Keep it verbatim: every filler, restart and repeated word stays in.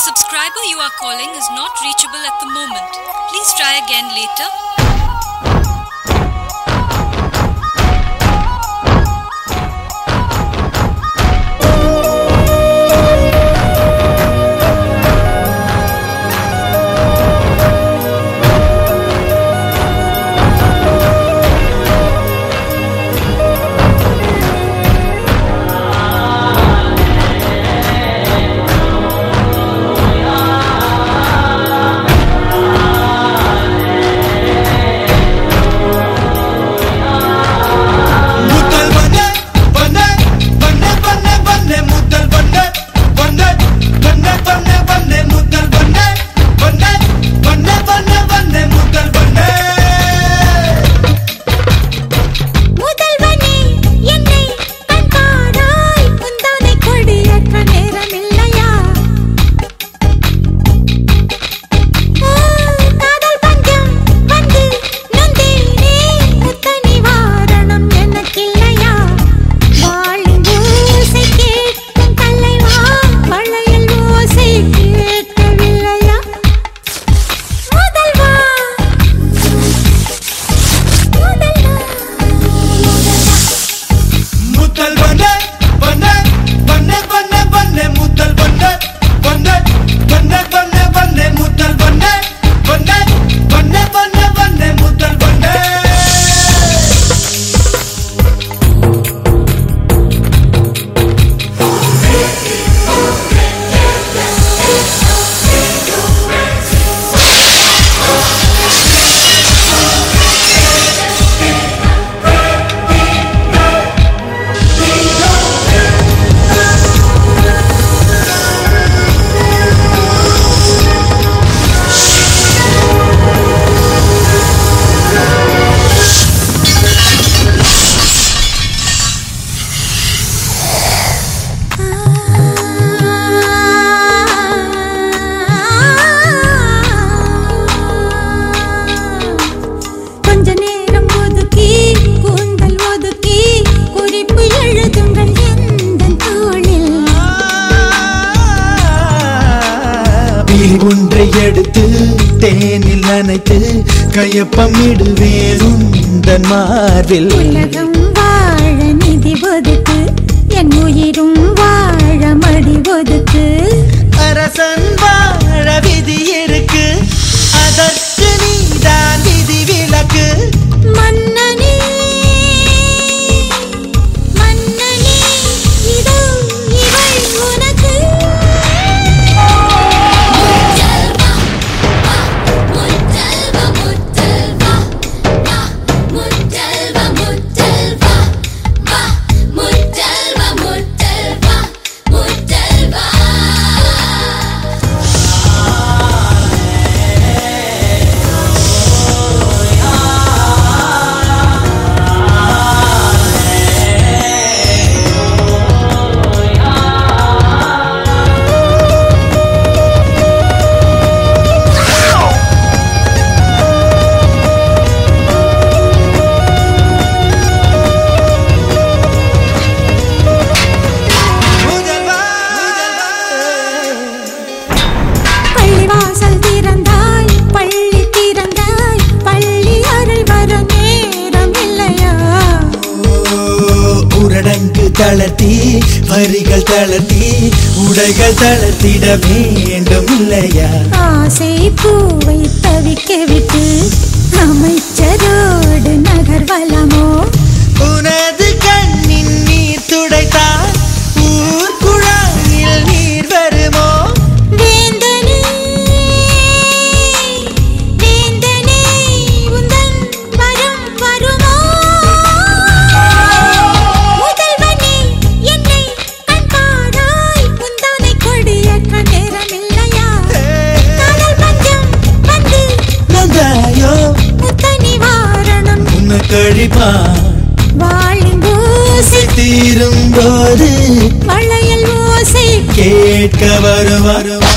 subscriber you are calling is not reachable at the moment. Please try again later. ஒன்றை எடுத்து தேனில் நனைத்து கையப்பமிடுவேன் உந்தன் மார்பில். உலகம் வாழ நிதி ஒதுக்கு, என் உயிரும் வாழ மடி ஒதுக்கு. அரசன் வாழ விதி இருக்கு, அதற்கு நீதான் விதி விலக்கு. மன்னனே மன்னனே இதோ இவள் உனக்கு. தளர்த்தி வரிகள் தளர்த்தி உடைகள் தளர்த்திட வேண்டும் இல்லையா? ஆசை பூவை தவிக்க விட்டு அமைச்சரோடு நகர்வலமோ? உனது கண்ணின் நீர் துடைத்தால் ஊர் குழாயில் நீர் வருமோ? வேந்தனே வேந்தனே உந்தன் வரம் வருமோ? முதல்வனே என்னை கண்பாராய், உந்தனை கொடியேற்ற நேரமில்லையா? காதல் பஞ்சம் வந்து நந்தாயோ முத்த நிவாரணம் உன்னை கழிப்பா வாழின் ஓசை தீரும் போது வளையல் ஓசை கேட்க வரும் வரும்